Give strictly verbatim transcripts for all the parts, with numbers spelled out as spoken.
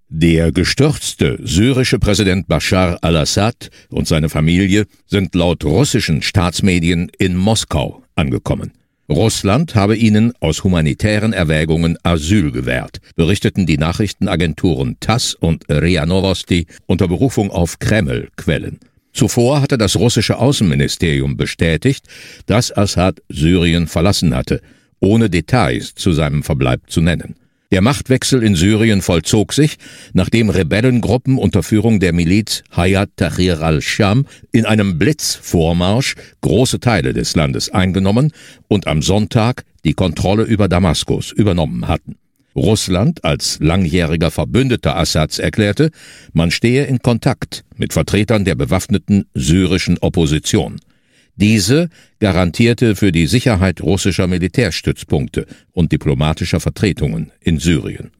Der gestürzte syrische Präsident Bashar al-Assad und seine Familie sind laut russischen Staatsmedien in Moskau angekommen. Russland habe ihnen aus humanitären Erwägungen Asyl gewährt, berichteten die Nachrichtenagenturen TASS und RIA Novosti unter Berufung auf Kreml-Quellen. Zuvor hatte das russische Außenministerium bestätigt, dass Assad Syrien verlassen hatte, ohne Details zu seinem Verbleib zu nennen. Der Machtwechsel in Syrien vollzog sich, nachdem Rebellengruppen unter Führung der Miliz Hayat Tahrir al-Sham in einem Blitzvormarsch große Teile des Landes eingenommen und am Sonntag die Kontrolle über Damaskus übernommen hatten. Russland als langjähriger Verbündeter Assads erklärte, man stehe in Kontakt mit Vertretern der bewaffneten syrischen Opposition. Diese garantierte für die Sicherheit russischer Militärstützpunkte und diplomatischer Vertretungen in Syrien.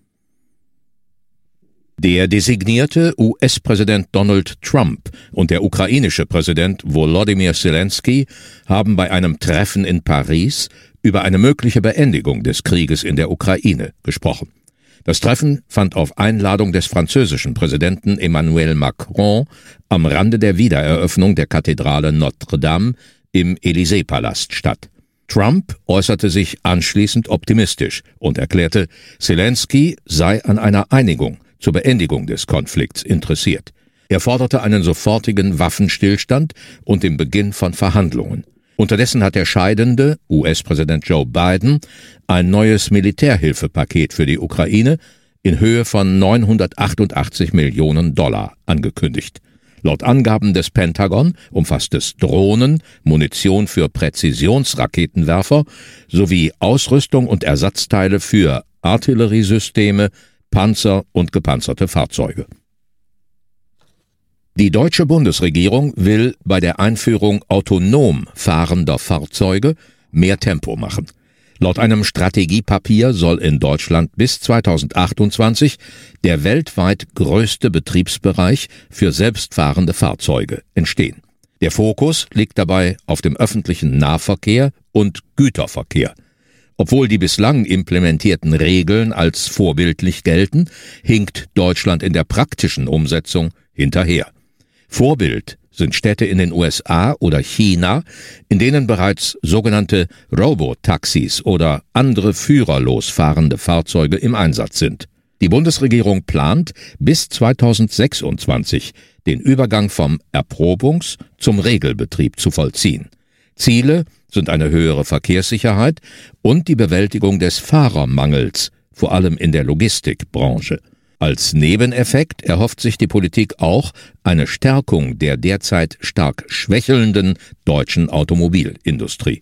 Der designierte U S-Präsident Donald Trump und der ukrainische Präsident Volodymyr Zelensky haben bei einem Treffen in Paris über eine mögliche Beendigung des Krieges in der Ukraine gesprochen. Das Treffen fand auf Einladung des französischen Präsidenten Emmanuel Macron am Rande der Wiedereröffnung der Kathedrale Notre-Dame im Élysée-Palast statt. Trump äußerte sich anschließend optimistisch und erklärte, Zelensky sei an einer Einigung zur Beendigung des Konflikts interessiert. Er forderte einen sofortigen Waffenstillstand und den Beginn von Verhandlungen. Unterdessen hat der scheidende U S-Präsident Joe Biden ein neues Militärhilfepaket für die Ukraine in Höhe von neunhundertachtundachtzig Millionen Dollar angekündigt. Laut Angaben des Pentagon umfasst es Drohnen, Munition für Präzisionsraketenwerfer sowie Ausrüstung und Ersatzteile für Artilleriesysteme, Panzer und gepanzerte Fahrzeuge. Die deutsche Bundesregierung will bei der Einführung autonom fahrender Fahrzeuge mehr Tempo machen. Laut einem Strategiepapier soll in Deutschland bis zweitausendachtundzwanzig der weltweit größte Betriebsbereich für selbstfahrende Fahrzeuge entstehen. Der Fokus liegt dabei auf dem öffentlichen Nahverkehr und Güterverkehr. Obwohl die bislang implementierten Regeln als vorbildlich gelten, hinkt Deutschland in der praktischen Umsetzung hinterher. Vorbild sind Städte in den U S A oder China, in denen bereits sogenannte Robotaxis oder andere führerlos fahrende Fahrzeuge im Einsatz sind. Die Bundesregierung plant, bis zweitausendsechsundzwanzig den Übergang vom Erprobungs- zum Regelbetrieb zu vollziehen. Ziele sind eine höhere Verkehrssicherheit und die Bewältigung des Fahrermangels, vor allem in der Logistikbranche. Als Nebeneffekt erhofft sich die Politik auch eine Stärkung der derzeit stark schwächelnden deutschen Automobilindustrie.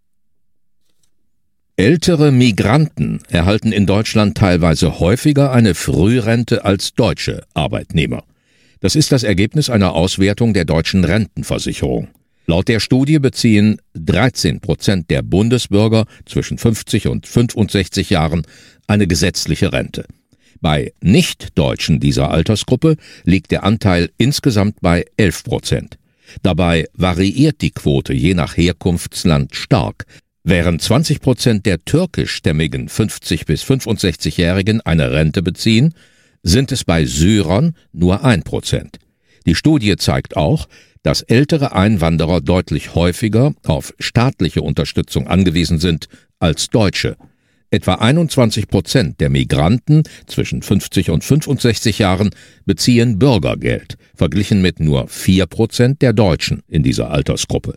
Ältere Migranten erhalten in Deutschland teilweise häufiger eine Frührente als deutsche Arbeitnehmer. Das ist das Ergebnis einer Auswertung der deutschen Rentenversicherung. Laut der Studie beziehen dreizehn Prozent der Bundesbürger zwischen fünfzig und fünfundsechzig Jahren eine gesetzliche Rente. Bei Nicht-Deutschen dieser Altersgruppe liegt der Anteil insgesamt bei elf Prozent. Dabei variiert die Quote je nach Herkunftsland stark. Während zwanzig Prozent der türkischstämmigen fünfzig- bis fünfundsechzigjährigen eine Rente beziehen, sind es bei Syrern nur ein Prozent. Die Studie zeigt auch, dass ältere Einwanderer deutlich häufiger auf staatliche Unterstützung angewiesen sind als Deutsche. Etwa einundzwanzig Prozent der Migranten zwischen fünfzig und fünfundsechzig Jahren beziehen Bürgergeld, verglichen mit nur vier Prozent der Deutschen in dieser Altersgruppe.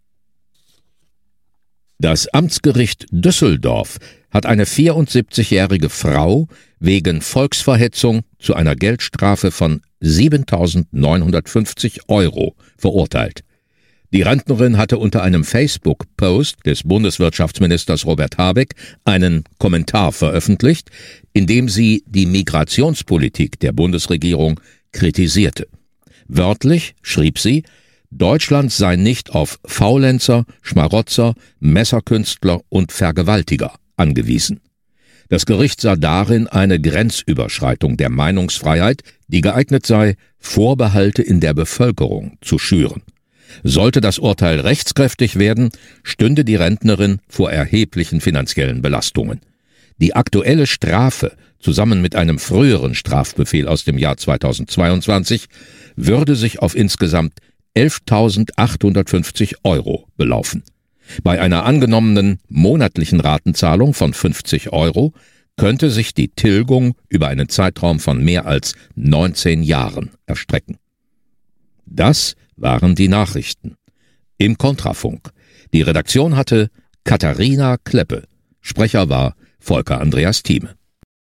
Das Amtsgericht Düsseldorf hat eine vierundsiebzigjährige Frau wegen Volksverhetzung zu einer Geldstrafe von siebentausendneunhundertfünfzig Euro verurteilt. Die Rentnerin hatte unter einem Facebook-Post des Bundeswirtschaftsministers Robert Habeck einen Kommentar veröffentlicht, in dem sie die Migrationspolitik der Bundesregierung kritisierte. Wörtlich schrieb sie, Deutschland sei nicht auf Faulenzer, Schmarotzer, Messerkünstler und Vergewaltiger angewiesen. Das Gericht sah darin eine Grenzüberschreitung der Meinungsfreiheit, die geeignet sei, Vorbehalte in der Bevölkerung zu schüren. Sollte das Urteil rechtskräftig werden, stünde die Rentnerin vor erheblichen finanziellen Belastungen. Die aktuelle Strafe, zusammen mit einem früheren Strafbefehl aus dem Jahr zweitausendzweiundzwanzig, würde sich auf insgesamt elftausendachthundertfünfzig Euro belaufen. Bei einer angenommenen monatlichen Ratenzahlung von fünfzig Euro könnte sich die Tilgung über einen Zeitraum von mehr als neunzehn Jahren erstrecken. Das waren die Nachrichten. Im Kontrafunk. Die Redaktion hatte Katharina Kleppe. Sprecher war Volker Andreas Thieme.